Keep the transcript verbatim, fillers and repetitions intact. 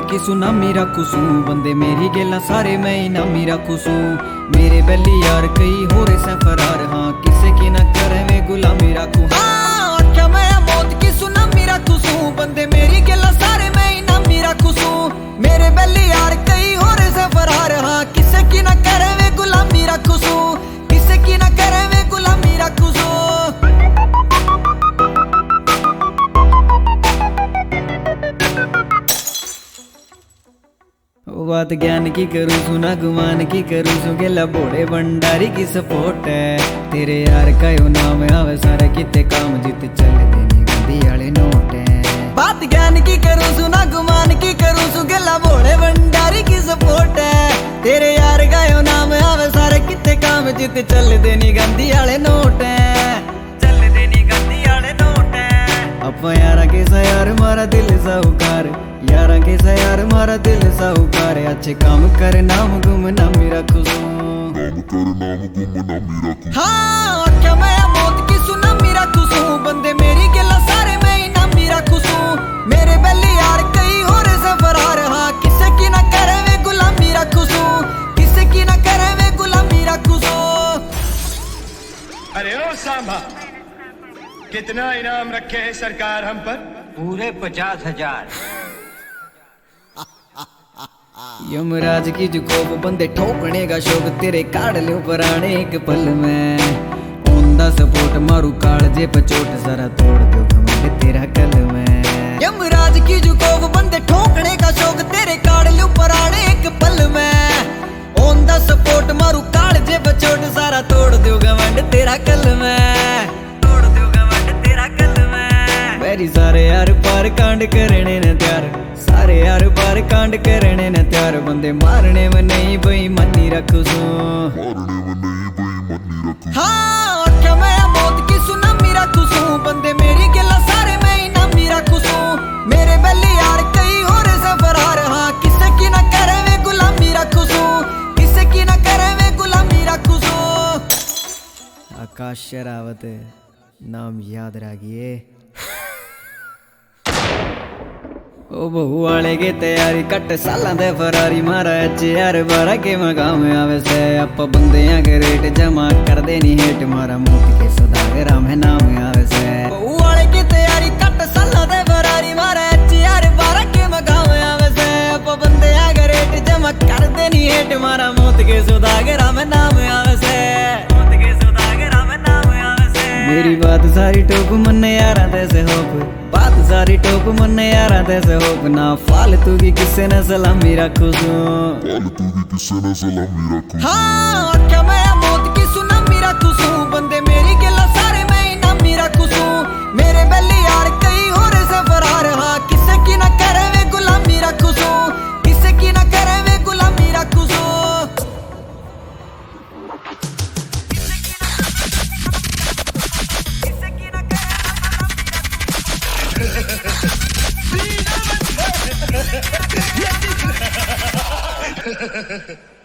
की सुनामी रखू सू बंदे मेरी गेला सारे मैं इनामी रखू सू मेरे बेली यार कई हो रहे से फरार हाँ किसे की ना करे मैं गुलामी रखू हाँ अच्छा मैं मौत की सुनामी रखू सू बंदे मेरी गेला सारे मैं इनामी रखू सू मेरे बेली यार कई हो रहे से फरार हाँ किसे की ना करे मैं गुलामी रखू सू किसे की ना करे मैं गुलामी रखू सू बात ज्ञान की करूँ सुना गुमान की करूँ सु गेला बोड़े भंडारी की सपोर्ट है तेरे यार का यो नाम आवे सारे किते काम जीत चल देनी गंदी वाले नोट है बात ज्ञान की करूँ सुना गुमान की करूँ सु गेला बोड़े भंडारी की सपोर्ट है तेरे यार का यो नाम आवे सारे किते काम जीत चल देनी गंदी वाले नोट है चल देनी गंदी वाले नोट है अपा यारा के सा यार मारा दिल साहूकार यारा के सा यार मारा दिल साहूकार अच्छे काम कर नाम गुम नामी रखू काम कर नाम गुम नामी रखू हाँ अच्छा मैं मौत की सुनामी रखू सू बंदे मेरी गेला सारे मैं इनामी रखू सू मेरे बेली यार कई हो रहे से फरार हाँ किसे की ना करे मैं गुलामी रखू सू किसे की ना करे मैं गुलामी रखू सू अरे ओ सांभा कितना इनाम रखे है सरकार हम पर पूरे पचास हजार यमराज की जो कोप बंदे ठोकने का शौक तेरे काट ले पुराने एक पल में ओंदा सपोर्ट मारू कालजे पे चोट जरा तोड़ दो घमंड तेरा कल में यमराज की जो कोप बंदे ठोकने का शौक तेरे काट ले पुराने एक पल में ओंदा सपोर्ट मारू कालजे पे चोट सारा तोड़ दो घमंड तेरा कल में तोड़ दो घमंड तेरा कल में मेरी सारे यार पार कांड करने न तैयार सारे यार पार कांड करने न तैयार बंदे मारने में नहीं बेईमानी रखू सू मारने में नहीं बेईमानी रखू हाँ अच्छा मैं मौत की सुनामी रखू सू बंदे मेरी गेला सारे मैं इनामी रखू सू मेरे बेली यार कई हो रहे से फरार हाँ किसे की ना करे मैं गुलामी रखू सू किसे की ना करे मैं गुलामी रखू सू आकाश शरावत नाम याद रखिए ओ बहु वाले की तैयारी कट सालां दे फरारी मारा एच यार बारह के मकाम आवे से आप बंदियां के रेट जमा कर देनी हेट मारा मोती के सौदागरा में नाम आवे से बहु वाले की तैयारी कट सालां दे फरारी मारा एच यार बारह के मकाम आवे से आप बंदियां के रेट जमा कर देनी हेट मारा मोती के सौदागरा में नाम आवे से मोती के सौदागरा में नाम आवे से मेरी बात सारी टोक मन यारा दे से होप बात सारी टोप मन यारा तैसे होप ना फालतू की किसे न सलामी रखू सू फालतू की किसे न सलामी रखू हाँ अच्छा मैं मौत की सुनामी रखू सू बंदे मेरी गेला सारे मैं इनामी रखू सू मेरे बेली यार कई हो रहे से फरार हाँ किसे की ना करे मैं गुलामी रखू सू किसे की ना करे मैं गुलामी रखू सू Ha ha ha ha!